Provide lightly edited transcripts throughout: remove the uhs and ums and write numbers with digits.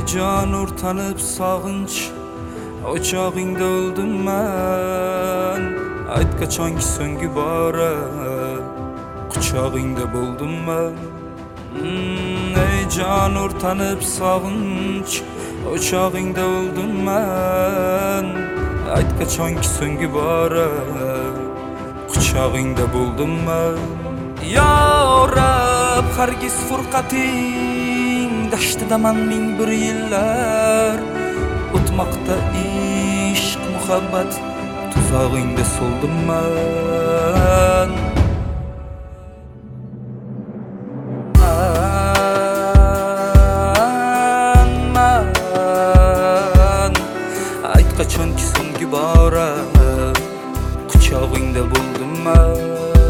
can urtanıp sağınç ocağında öldüm ben. Ayt kaçanki söngü bara kucağında buldum ben. Ey can urtanıp sağınç ocağında öldüm ben. Ayt kaçanki söngü bara kucağında buldum ben. Ya Rab hargiz furqating daştıdaman min bir yıllar Utmakta ishq muhabbat tuzağında soldum ben. Ayt kaçanki so'nggi bora quchog'ingda buldum ben.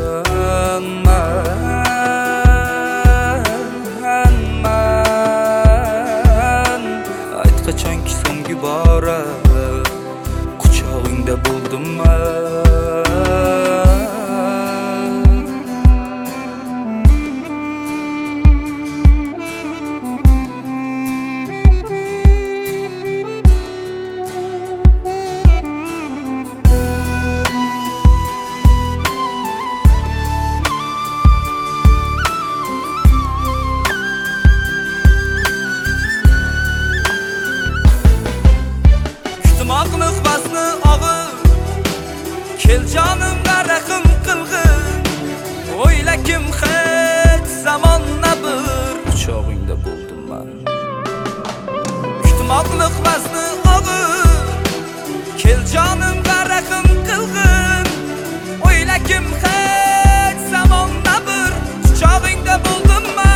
Ayt kaçanki so'nggi bora quchog'ingda buldum ben. Aklık basını ağır Kel canımda rəqim qılğın Oyla kim xet zamanla bir Uçağında buldum ben. Kütüm aklık basını ağır Kel canımda rəqim qılğın Oyla kim xet zamanla bir Uçağında buldum ben.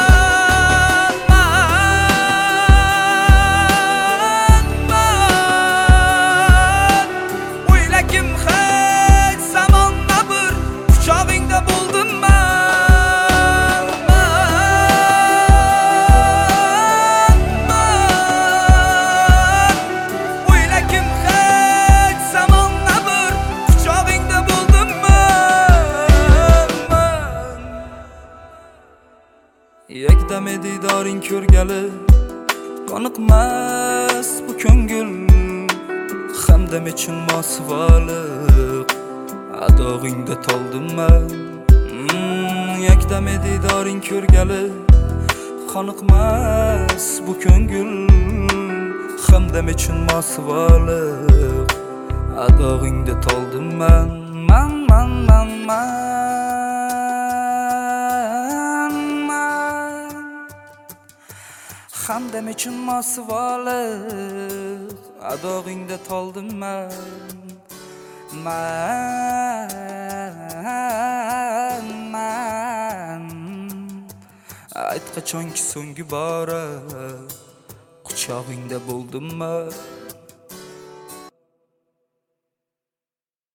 Yekdam edidaring ko'rgali qoniqmas bu ko'ngil hamdam uchun mosvoliq adog'ingda toldim men. Yekdam edidaring ko'rgali qoniqmas bu ko'ngil hamdam uchun mosvoliq adog'ingda toldim men. Hamdam uchun mosvoliq adog'ingda toldim men. Ayt qachonki so'nggi bora quchog'ingda buldum men.